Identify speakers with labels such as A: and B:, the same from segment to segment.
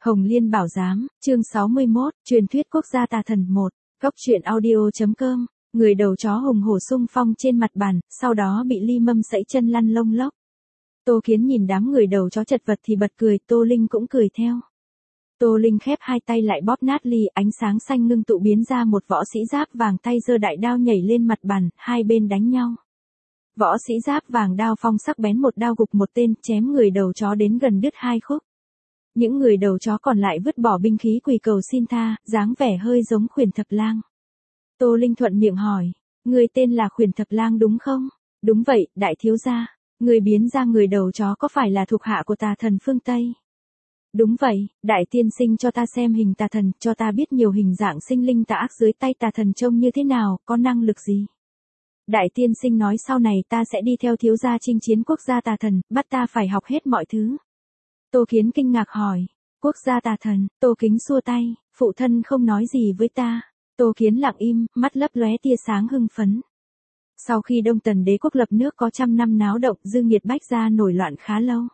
A: Hồng Liên Bảo Giám, chương 61, truyền thuyết quốc gia tà thần 1, góc truyện audio.com, người đầu chó hùng hổ xung phong trên mặt bàn, sau đó bị ly mâm sẫy chân lăn lông lốc. Tô Kiến nhìn đám người đầu chó chật vật thì bật cười, Tô Linh cũng cười theo. Tô Linh khép hai tay lại bóp nát ly, ánh sáng xanh ngưng tụ biến ra một võ sĩ giáp vàng tay giơ đại đao nhảy lên mặt bàn, hai bên đánh nhau. Võ sĩ giáp vàng đao phong sắc bén một đao gục một tên, chém người đầu chó đến gần đứt hai khúc. Những người đầu chó còn lại vứt bỏ binh khí quỳ cầu xin tha, dáng vẻ hơi giống Khuyển Thập Lang. Tô Linh thuận miệng hỏi, người tên là Khuyển Thập Lang đúng không? Đúng vậy, đại thiếu gia. Người biến ra người đầu chó có phải là thuộc hạ của tà thần phương Tây? Đúng vậy, đại tiên sinh cho ta xem hình tà thần, cho ta biết nhiều hình dạng sinh linh tà ác dưới tay tà thần trông như thế nào, có năng lực gì? Đại tiên sinh nói sau này ta sẽ đi theo thiếu gia chinh chiến quốc gia tà thần, bắt ta phải học hết mọi thứ. Tô Kiến kinh ngạc hỏi, quốc gia tà thần, Tô Kính xua tay, phụ thân không nói gì với ta. Tô Kiến lặng im, mắt lấp lóe tia sáng hưng phấn. Sau khi Đông Tần đế quốc lập nước có 100 năm náo động, Dương Nghiệt Bách gia nổi loạn khá lâu.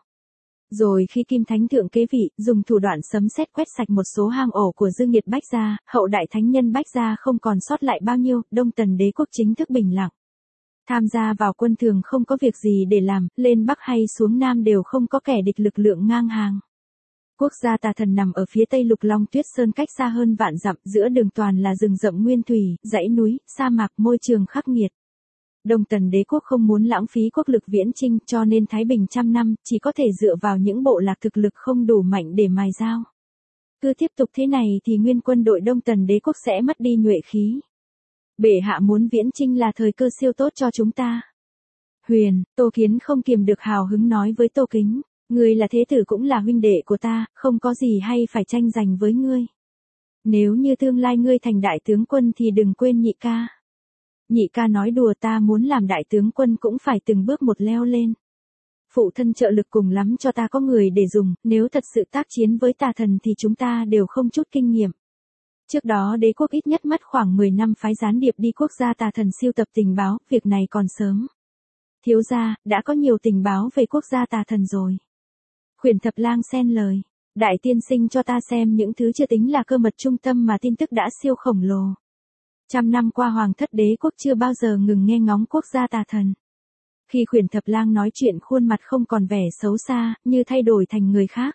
A: Rồi khi Kim Thánh Thượng kế vị, dùng thủ đoạn sấm sét quét sạch một số hang ổ của Dương Nghiệt Bách gia, hậu đại thánh nhân Bách gia không còn sót lại bao nhiêu, Đông Tần đế quốc chính thức bình lặng. Tham gia vào quân thường không có việc gì để làm, lên Bắc hay xuống Nam đều không có kẻ địch lực lượng ngang hàng. Quốc gia tà thần nằm ở phía tây Lục Long Tuyết Sơn cách xa hơn vạn dặm, giữa đường toàn là rừng rậm nguyên thủy, dãy núi, sa mạc, môi trường khắc nghiệt. Đông Tần đế quốc không muốn lãng phí quốc lực viễn chinh cho nên thái bình 100 năm, chỉ có thể dựa vào những bộ lạc thực lực không đủ mạnh để mài dao. Cứ tiếp tục thế này thì nguyên quân đội Đông Tần đế quốc sẽ mất đi nhuệ khí. Bệ hạ muốn viễn chinh là thời cơ siêu tốt cho chúng ta. Huyền, Tô Kiến không kiềm được hào hứng nói với Tô Kính, ngươi là thế tử cũng là huynh đệ của ta, không có gì hay phải tranh giành với ngươi. Nếu như tương lai ngươi thành đại tướng quân thì đừng quên nhị ca. Nhị ca nói đùa, ta muốn làm đại tướng quân cũng phải từng bước một leo lên. Phụ thân trợ lực cùng lắm cho ta có người để dùng, nếu thật sự tác chiến với tà thần thì chúng ta đều không chút kinh nghiệm. Trước đó đế quốc ít nhất mất khoảng 10 năm phái gián điệp đi quốc gia tà thần siêu tập tình báo, việc này còn sớm. Thiếu gia, đã có nhiều tình báo về quốc gia tà thần rồi. Khuyển Thập Lang xen lời, đại tiên sinh cho ta xem những thứ chưa tính là cơ mật trung tâm mà tin tức đã siêu khổng lồ. 100 năm qua hoàng thất đế quốc chưa bao giờ ngừng nghe ngóng quốc gia tà thần. Khi Khuyển Thập Lang nói chuyện khuôn mặt không còn vẻ xấu xa, như thay đổi thành người khác.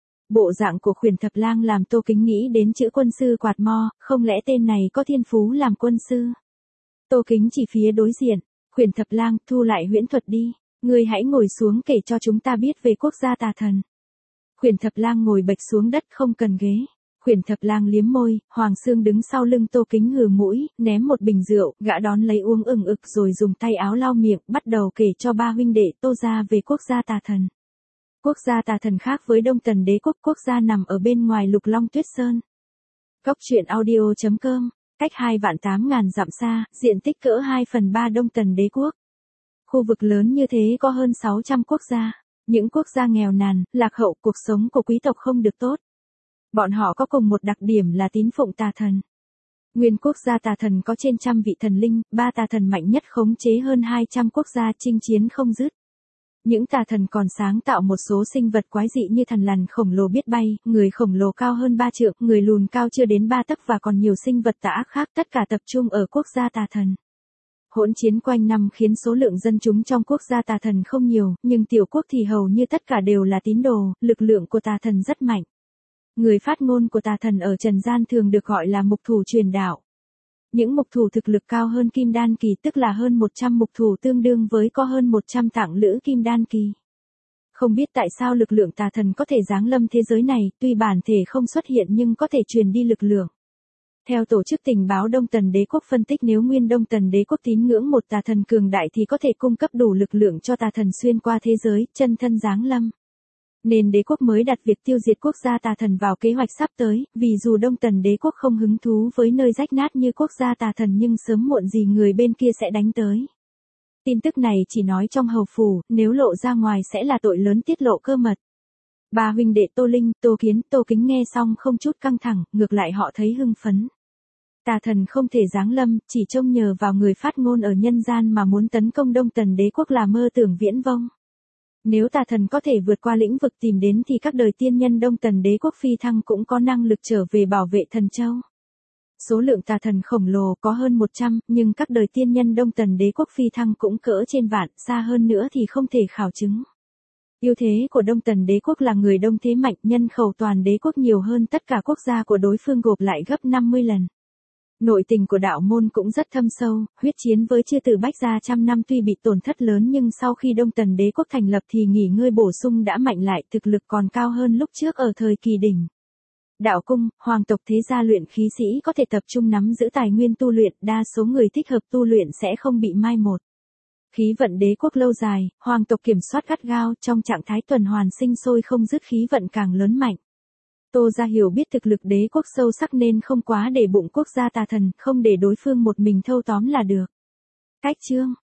A: Bộ dạng của Khuyển Thập Lang làm Tô Kính nghĩ đến chữ quân sư quạt mo, không lẽ tên này có thiên phú làm quân sư? Tô Kính chỉ phía đối diện, Khuyển Thập Lang, thu lại huyễn thuật đi, ngươi hãy ngồi xuống kể cho chúng ta biết về quốc gia tà thần. Khuyển Thập Lang ngồi bệch xuống đất không cần ghế. Khuyển Thập Lang liếm môi, Hoàng Sương đứng sau lưng Tô Kính hừ mũi, ném một bình rượu, gã đón lấy uống ừng ực rồi dùng tay áo lau miệng, bắt đầu kể cho ba huynh đệ Tô gia về quốc gia tà thần. Quốc gia tà thần khác với Đông Tần đế quốc, quốc gia nằm ở bên ngoài Lục Long Tuyết Sơn. Góc truyện audio.com, cách 2.800.000 dặm xa, diện tích cỡ 2/3 Đông Tần đế quốc. Khu vực lớn như thế có hơn 600 quốc gia. Những quốc gia nghèo nàn, lạc hậu, cuộc sống của quý tộc không được tốt. Bọn họ có cùng một đặc điểm là tín phụng tà thần. Nguyên quốc gia tà thần có trên 100 vị thần linh, 3 tà thần mạnh nhất khống chế hơn 200 quốc gia chinh chiến không dứt. Những tà thần còn sáng tạo một số sinh vật quái dị như thần lằn khổng lồ biết bay, người khổng lồ cao hơn 3 trượng, người lùn cao chưa đến 3 tấc và còn nhiều sinh vật tà ác khác, tất cả tập trung ở quốc gia tà thần. Hỗn chiến quanh năm khiến số lượng dân chúng trong quốc gia tà thần không nhiều, nhưng tiểu quốc thì hầu như tất cả đều là tín đồ, lực lượng của tà thần rất mạnh. Người phát ngôn của tà thần ở trần gian thường được gọi là mục thủ truyền đạo. Những mục thủ thực lực cao hơn kim đan kỳ, tức là hơn 100 mục thủ tương đương với có hơn 100 tạng lữ kim đan kỳ. Không biết tại sao lực lượng tà thần có thể giáng lâm thế giới này, tuy bản thể không xuất hiện nhưng có thể truyền đi lực lượng. Theo tổ chức tình báo Đông Tần đế quốc phân tích, nếu nguyên Đông Tần đế quốc tín ngưỡng một tà thần cường đại thì có thể cung cấp đủ lực lượng cho tà thần xuyên qua thế giới, chân thân giáng lâm. Nên đế quốc mới đặt việc tiêu diệt quốc gia tà thần vào kế hoạch sắp tới, vì dù Đông Tần đế quốc không hứng thú với nơi rách nát như quốc gia tà thần nhưng sớm muộn gì người bên kia sẽ đánh tới. Tin tức này chỉ nói trong hầu phủ, nếu lộ ra ngoài sẽ là tội lớn tiết lộ cơ mật. Ba huynh đệ Tô Linh, Tô Kiến, Tô Kính nghe xong không chút căng thẳng, ngược lại họ thấy hưng phấn. Tà thần không thể giáng lâm, chỉ trông nhờ vào người phát ngôn ở nhân gian mà muốn tấn công Đông Tần đế quốc là mơ tưởng viễn vông. Nếu tà thần có thể vượt qua lĩnh vực tìm đến thì các đời tiên nhân Đông Tần đế quốc phi thăng cũng có năng lực trở về bảo vệ thần châu. Số lượng tà thần khổng lồ có hơn 100, nhưng các đời tiên nhân Đông Tần đế quốc phi thăng cũng cỡ trên vạn, xa hơn nữa thì không thể khảo chứng. Ưu thế của Đông Tần đế quốc là người đông thế mạnh, nhân khẩu toàn đế quốc nhiều hơn tất cả quốc gia của đối phương gộp lại gấp 50 lần. Nội tình của đạo môn cũng rất thâm sâu, huyết chiến với chư tử Bách gia trăm năm tuy bị tổn thất lớn nhưng sau khi Đông Tần đế quốc thành lập thì nghỉ ngơi bổ sung đã mạnh lại, thực lực còn cao hơn lúc trước ở thời kỳ đỉnh. Đạo cung, hoàng tộc thế gia luyện khí sĩ có thể tập trung nắm giữ tài nguyên tu luyện, đa số người thích hợp tu luyện sẽ không bị mai một. Khí vận đế quốc lâu dài, hoàng tộc kiểm soát gắt gao, trong trạng thái tuần hoàn sinh sôi không dứt, khí vận càng lớn mạnh. Tô gia hiểu biết thực lực đế quốc sâu sắc nên không quá để bụng quốc gia tà thần, không để đối phương một mình thâu tóm là được. Cách chương